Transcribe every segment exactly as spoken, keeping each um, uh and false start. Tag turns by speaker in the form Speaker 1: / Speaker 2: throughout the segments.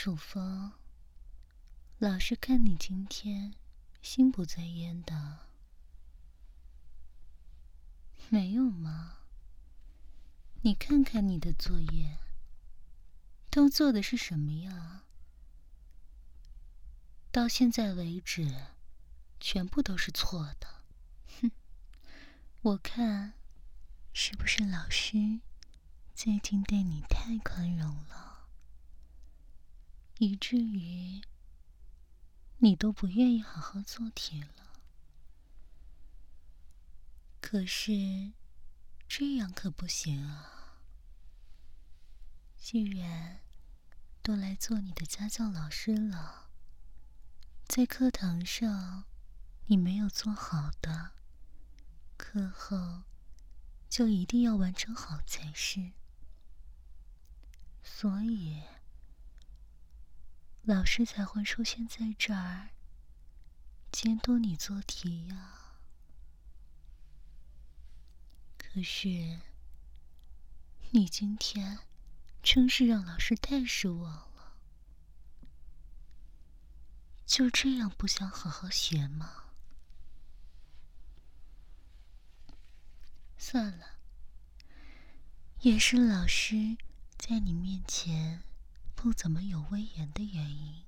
Speaker 1: 楚风，老师看你今天心不在焉的。没有吗？你看看你的作业，都做的是什么呀？到现在为止，全部都是错的。哼，我看，是不是老师最近对你太宽容了，以至于你都不愿意好好做题了？可是，这样可不行啊！既然都来做你的家教老师了，在课堂上你没有做好的，课后就一定要完成好才是。所以，老师才会出现在这儿，监督你做题呀。可是，你今天真是让老师太失望了。就这样不想好好学吗？算了，也是老师在你面前不怎么有威严的原因。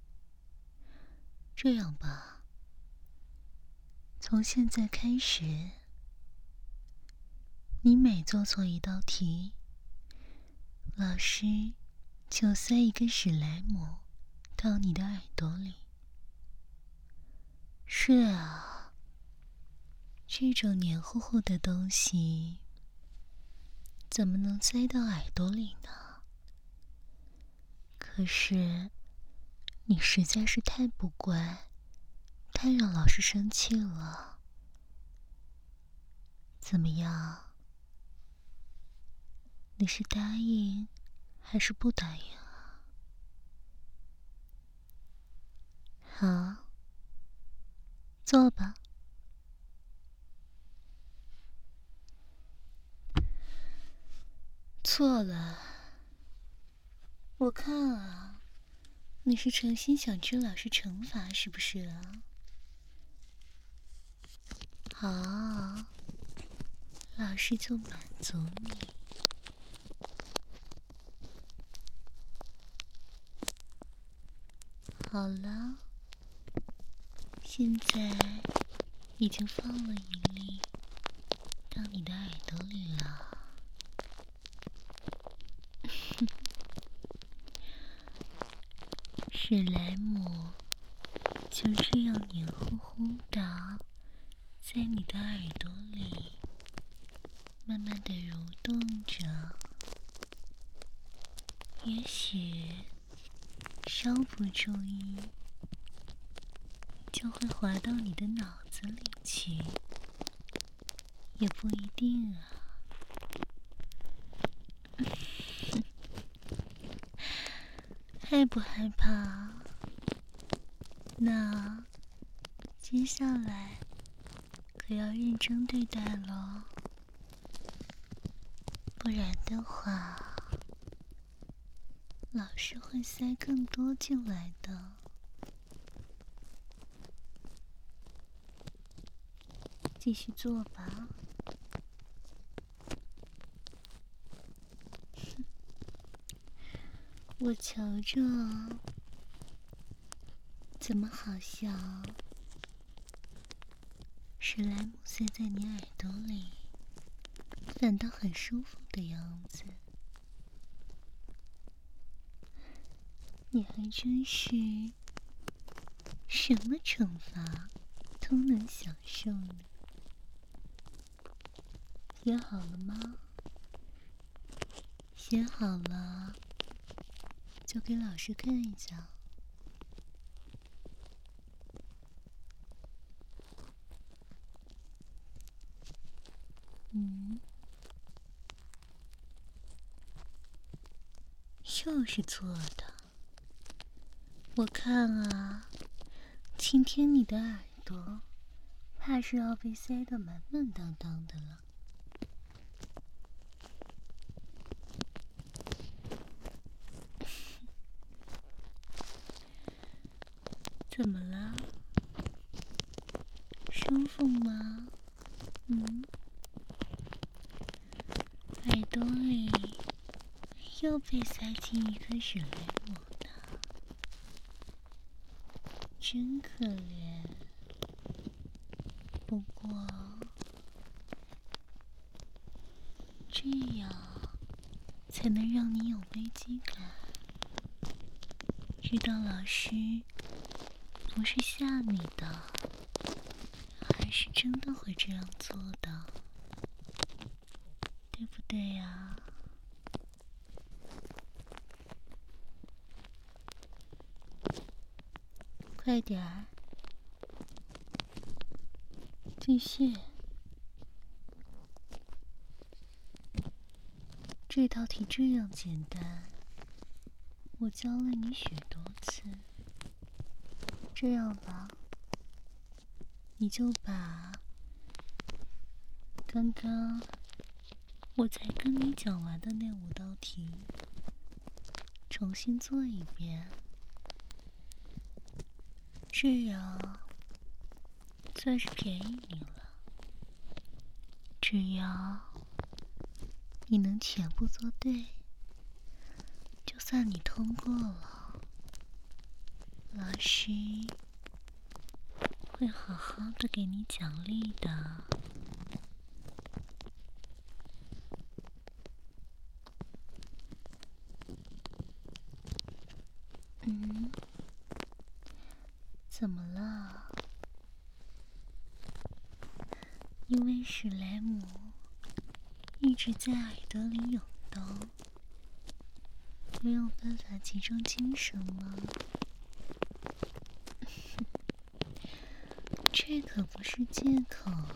Speaker 1: 这样吧，从现在开始，你每做错一道题，老师就塞一根史莱姆到你的耳朵里。是啊，这种黏糊糊的东西怎么能塞到耳朵里呢？可是你实在是太不乖，太让老师生气了。怎么样？你是答应还是不答应啊？好，做吧。错了，我看啊，你是诚心想吃老师惩罚是不是啊？好，老师就满足你。好了，现在已经放了一粒到你的耳朵里了。史莱姆就这样黏糊糊的在你的耳朵里慢慢的蠕动着，也许稍不注意就会滑到你的脑子里去，也不一定啊。害不害怕？那接下来可要认真对待了，不然的话，老师会塞更多进来的。继续做吧。我瞧着，怎么好像史莱姆塞在你耳朵里，反倒很舒服的样子？你还真是什么惩罚都能享受呢。写好了吗？写好了，就给老师看一下。嗯，又是错的。我看啊，今天你的耳朵怕是要被塞得满满当当的了。 怎么了？舒服吗？嗯？耳朵里又被塞进一颗史莱姆呢，真可怜。不过这样才能让你有危机感，知道老师不是吓你的，还是真的会这样做的，对不对呀？快点儿，继续。这道题这样简单，我教了你许多次。这样吧，你就把刚刚我才跟你讲完的那五道题重新做一遍，这样算是便宜你了。只要你能全部做对，就算你通过了，老师会好好的给你奖励的。嗯？怎么了？因为史莱姆一直在耳朵里涌动，没有办法集中精神吗？这可不是借口啊！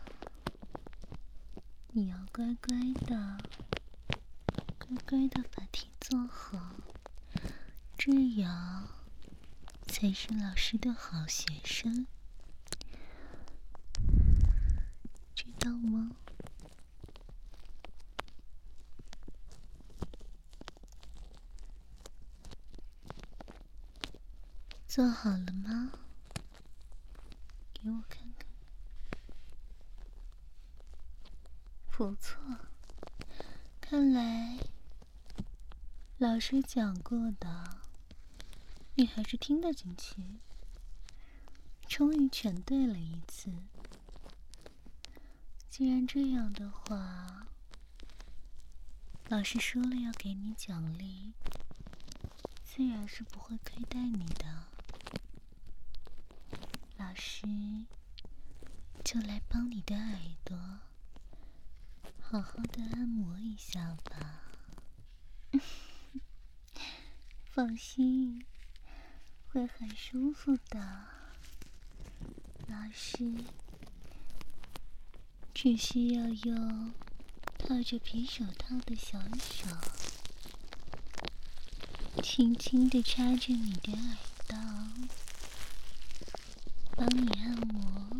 Speaker 1: 你要乖乖的，乖乖的把题做好，这样才是老师的好学生，知道吗？做好了吗？给我看看。不错，看来老师讲过的你还是听得进去，终于全对了一次。既然这样的话，老师说了要给你奖励，自然是不会亏待你的。老师就来帮你的耳朵好好的按摩一下吧。放心，会很舒服的。老师只需要用套着皮手套的小手，轻轻地插着你的耳道，帮你按摩，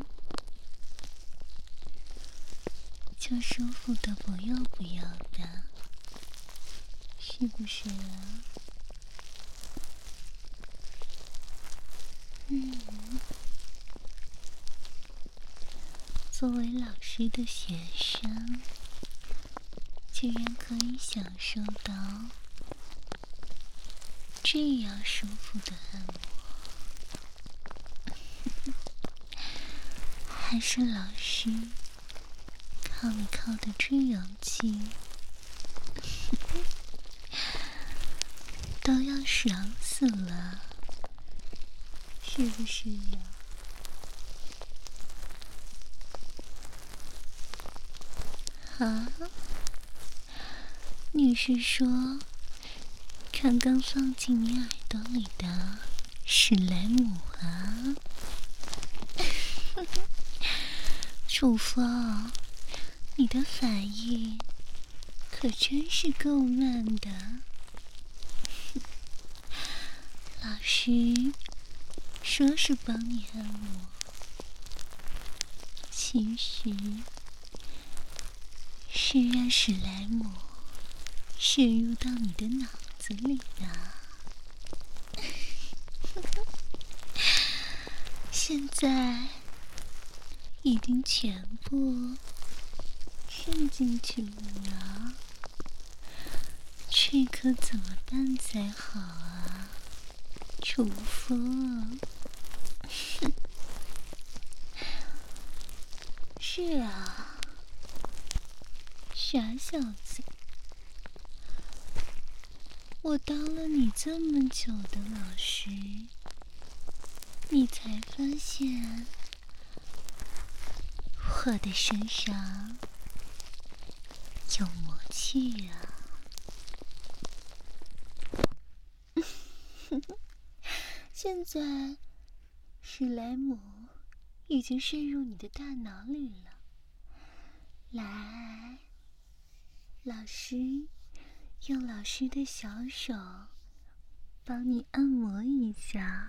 Speaker 1: 就舒服的不要不要的，是不是啊？嗯，作为老师的学生，居然可以享受到这样舒服的按摩，还是老师靠你靠得这样近，都要爽死了，是不是呀？啊？你是说刚刚放进你耳朵里的史莱姆啊？楚风，你的反应可真是够慢的。老师说是帮你按摩，其实是让史莱姆渗入到你的脑子里的。 现在已经全部渗进去了，这可怎么办才好啊？楚风。是啊，傻小子，我当了你这么久的老师，你才发现我的身上有魔气啊！现在史莱姆已经渗入你的大脑里了。来，老师用老师的小手帮你按摩一下，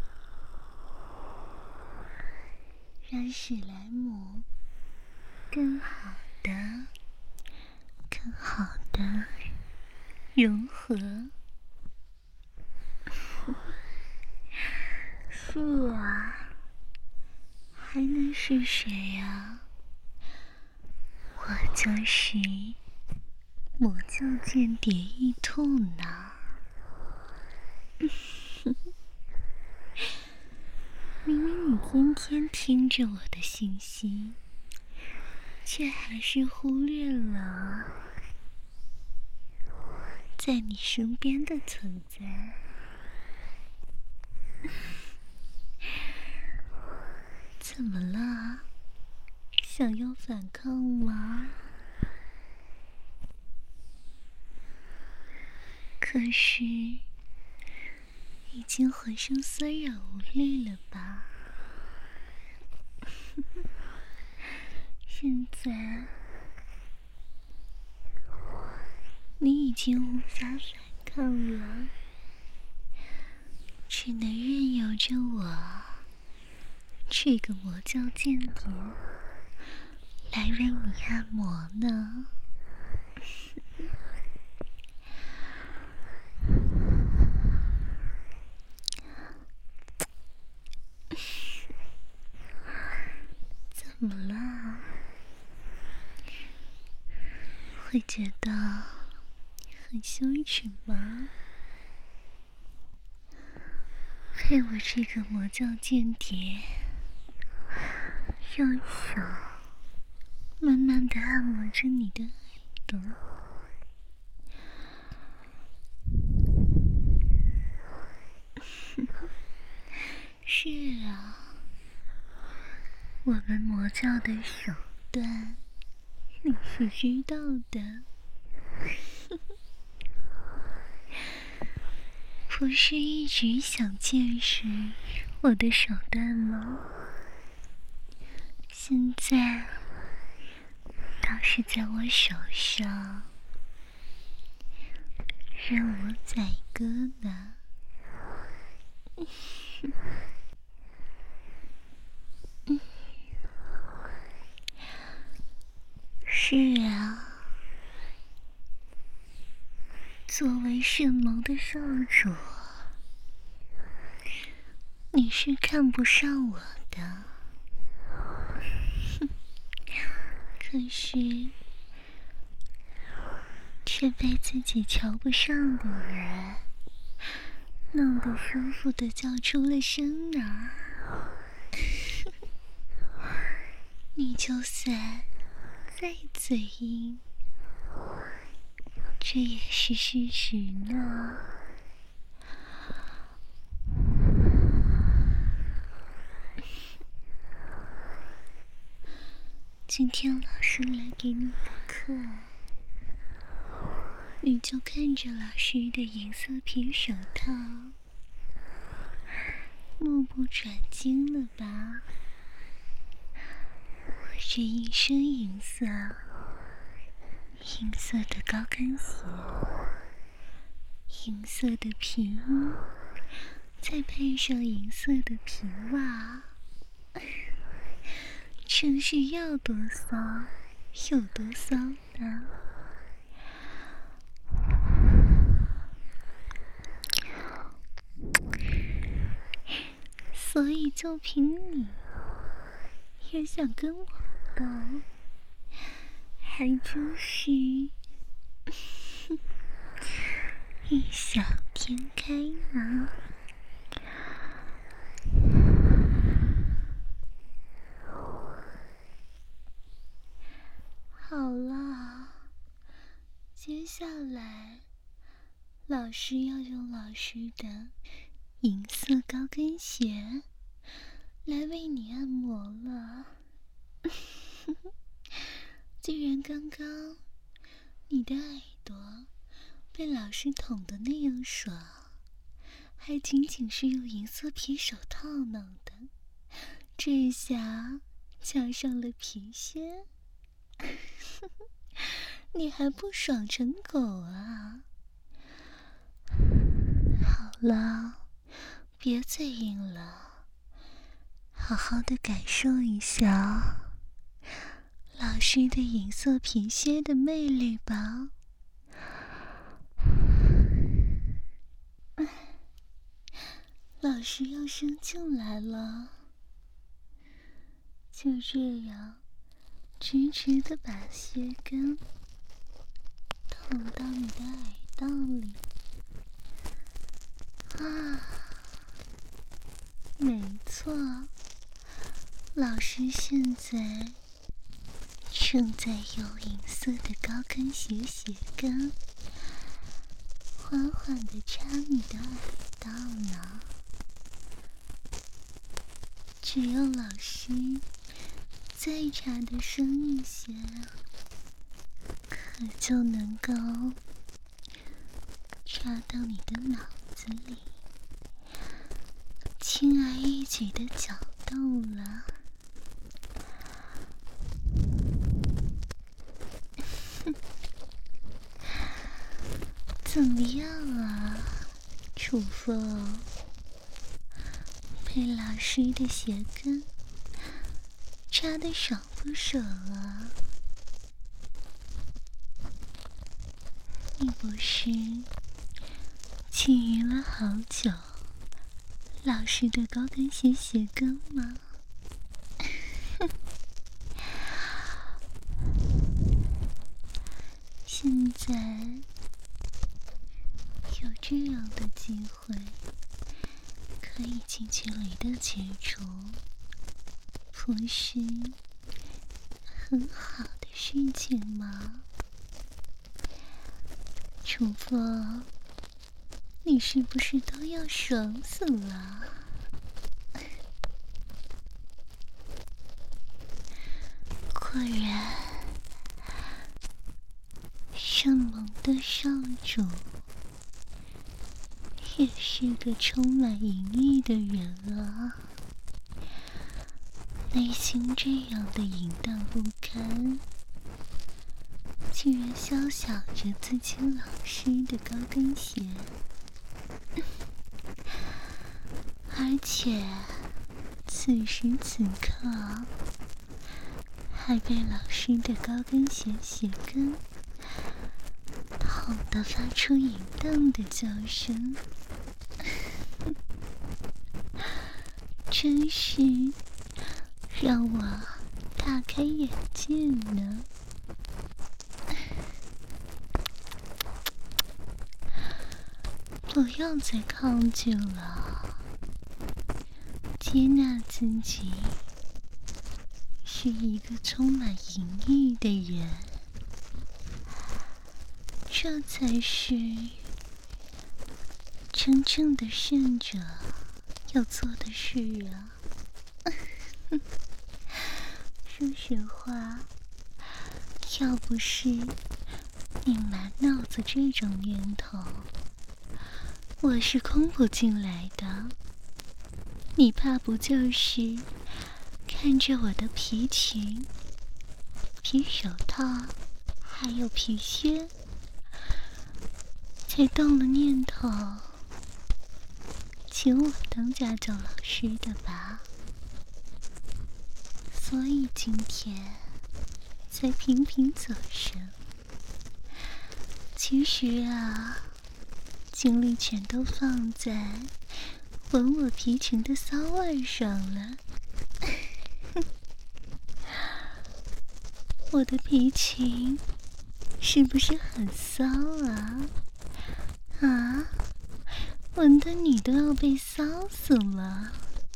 Speaker 1: 让史莱姆更好的、更好的融合。是啊，还能是谁呀？我就是魔教间谍一兔呢。明明你天天听着我的信息，却还是忽略了在你身边的存在。怎么了？想要反抗吗？可是已经浑身酸软无力了吧？现在你已经无法反抗了，只能任由着我这个魔教间谍来为你按摩呢。怎么了？会觉得很羞耻吗？被我这个魔教间谍用手慢慢地按摩着你的耳朵。是啊，我们魔教的手段你是知道的。不是一直想见识我的手段吗？现在倒是在我手上让我宰割呢。是啊，作为圣盟的少主，你是看不上我的。可是却被自己瞧不上的人弄得舒服的叫出了声啊！你就算再嘴硬，这也是事实呢。今天老师来给你补课，你就看着老师的银色皮手套，目不转睛了吧？我这一身银色，银色的高跟鞋，银色的皮衣，再配上银色的皮袜，真是要多骚有多骚呢。 所以就凭你也想跟我斗，还真是异想天开呢。好了，接下来老师要用老师的银色高跟鞋来为你按摩了。既然刚刚你的耳朵被老师捅得那样爽，还仅仅是用银色皮手套弄的，这下加上了皮靴，你还不爽成狗啊？好了，别嘴硬了，好好的感受一下老师的银色皮靴的魅力吧。老师要伸进来了，就这样直直的把靴跟捅到你的耳道里。啊，没错，老师现在正在用银色的高跟鞋鞋跟缓缓地插你的耳道呢。只要老师再插得深一些，可就能够插到你的脑子里，轻而易举的搅动了。怎么样啊，楚风？被老师的鞋跟插得爽不爽啊？你不是觊觎了好久老师的高跟鞋鞋跟吗？现在有这样的机会可以近距离的接触，不是很好的事情吗？楚风，你是不是都要爽死了？果然，圣蒙的少主也是个充满淫欲的人啊，内心这样的淫荡不堪，居然肖想着自己老师的高跟鞋，而且此时此刻还被老师的高跟鞋鞋跟捅得发出淫荡的叫声，真是让我大开眼界呢。不用再抗拒了，接纳自己是一个充满淫欲的人，这才是真正的圣者要做的事啊。说实话，要不是你满脑子这种念头，我是空不进来的。你怕不就是看着我的皮裙、皮手套还有皮靴，才动了念头请我当家教老师的吧？所以今天才频频走神。其实啊，精力全都放在闻我皮裙的骚味上了。我的皮裙是不是很骚啊？啊，闻得你都要被骚死了。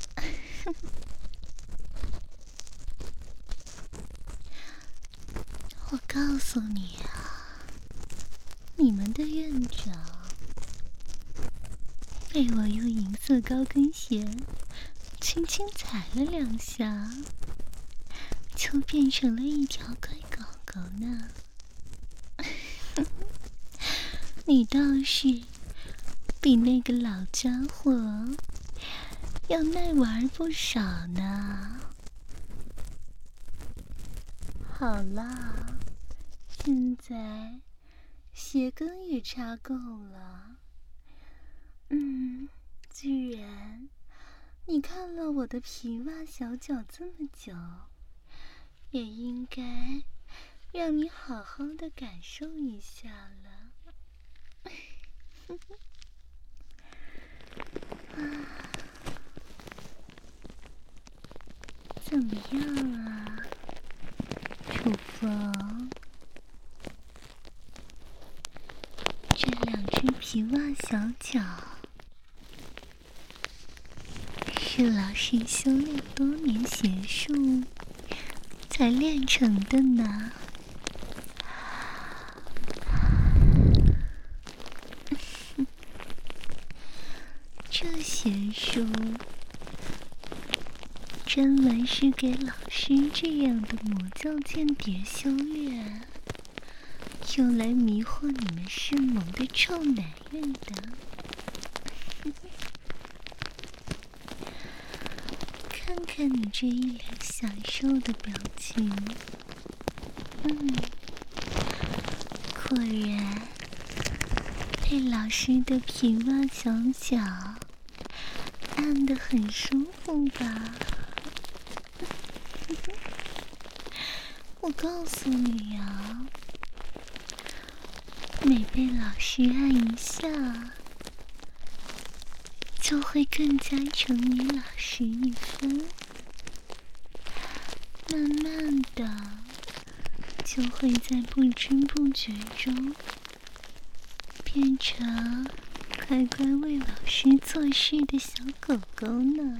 Speaker 1: 我告诉你啊，你们的院长被我用银色高跟鞋轻轻踩了两下，就变成了一条乖狗狗呢。你倒是比那个老家伙要耐玩不少呢。好啦，现在鞋跟也插够了。嗯，既然你看了我的皮袜小脚这么久，也应该让你好好的感受一下了。啊，怎么样啊，楚风？这两只皮袜小脚是老师修炼多年邪术才练成的呢。这邪术专门是给老师这样的魔教间谍修炼，用来迷惑你们是萌的臭男人的。看看你这一脸享受的表情，嗯，果然被老师的皮袜小脚按得很舒服吧？我告诉你啊，每被老师按一下，就会更加宠你老师一分，慢慢的就会在不知不觉中变成乖乖为老师做事的小狗狗呢。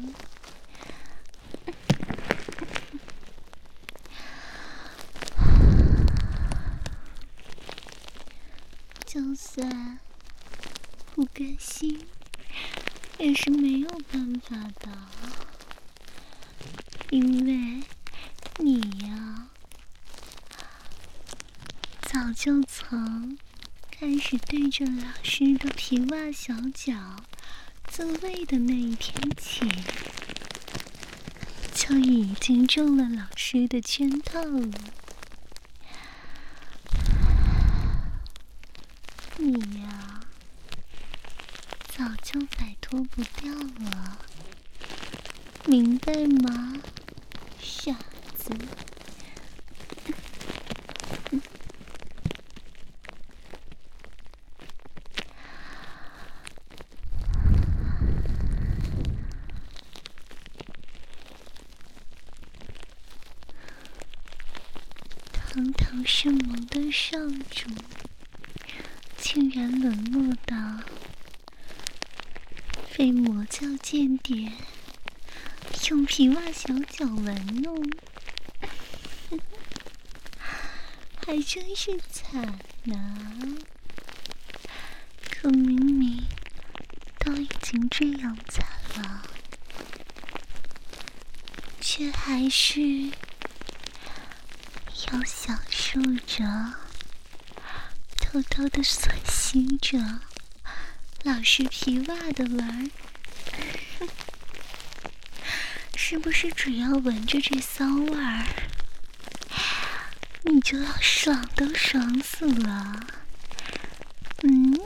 Speaker 1: 就算不甘心，也是没有办法的，因为你呀，早就从开始对着老师的皮袜小脚自慰的那一天起，就已经中了老师的圈套了。你呀，早就摆脱不掉了，明白吗，傻子？堂堂圣魔的上主，竟然沦落到被魔教间谍用皮袜小脚玩弄，还真是惨呐！可明明都已经这样惨了，却还是要享受着，偷偷的吮吸着老师皮袜的玩儿。是不是只要闻着这骚味儿，你就要爽都爽死了？嗯？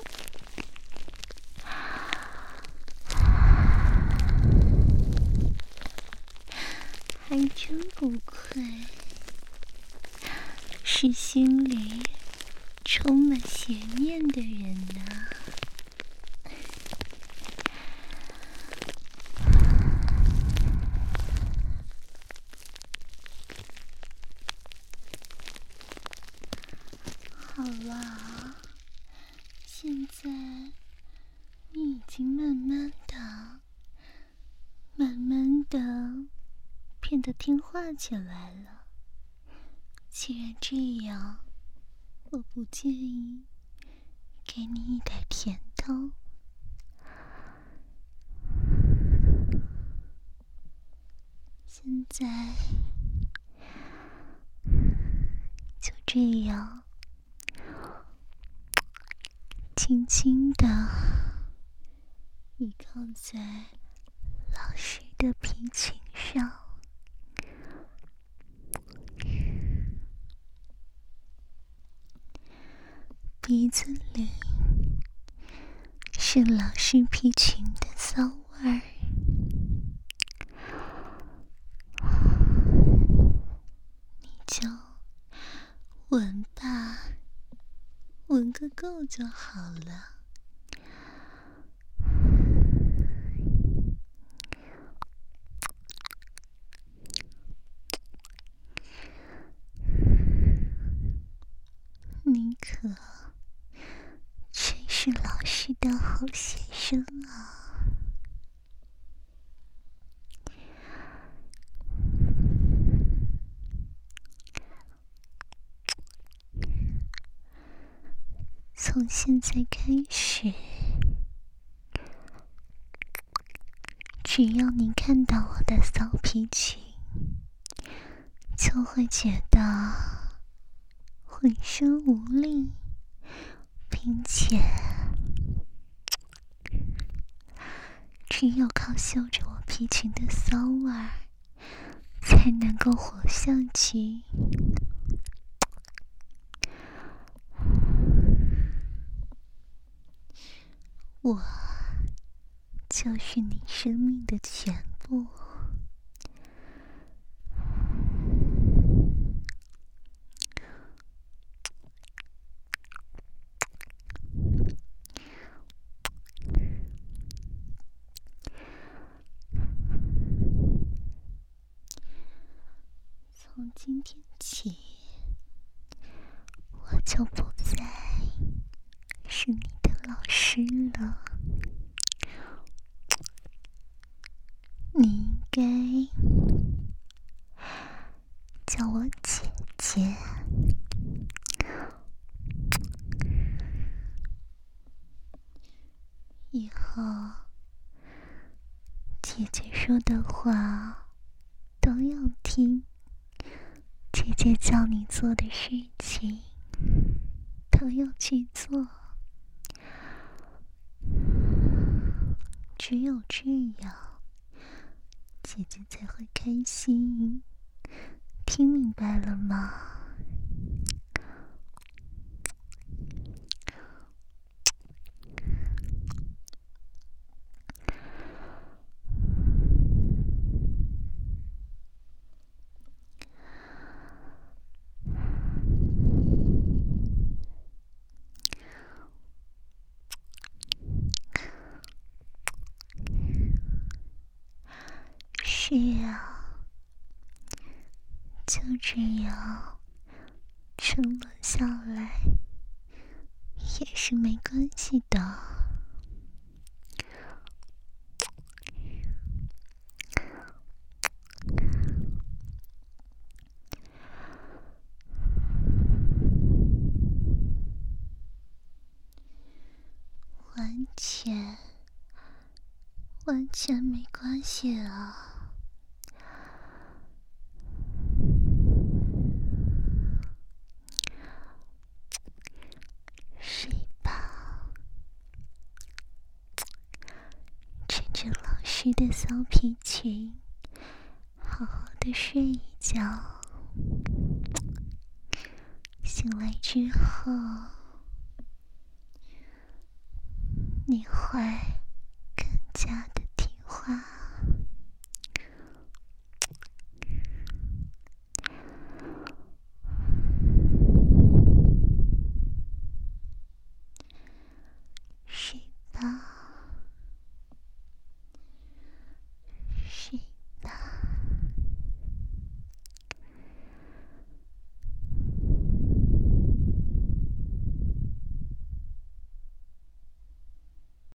Speaker 1: 还真不愧是心里充满邪念的人呐！ 慢的、慢慢的变得听话起来了。既然这样，我不介意给你一点甜头。现在就这样轻轻地依靠在老师的皮裙上，鼻子里是老师皮裙的骚味儿，你就闻吧，闻个够就好了。你可真是老师的好学生啊！从现在开始，只要你看到我的骚皮裙，就会觉得浑身无力，并且只有靠嗅着我皮裙的骚味儿，才能够活下去。我就是你生命的全部。从今天起，我就不再是你的老师了，你应该叫我姐姐。以后姐姐说的话都要听，姐姐叫你做的事情都要去做，只有这样，姐姐才会开心。听明白了吗？是啊，就这样沉沦下来也是没关系的。完全完全没关系啊。睡吧，趁着老师的骚皮裙，好好的睡一觉。醒来之后，你会更加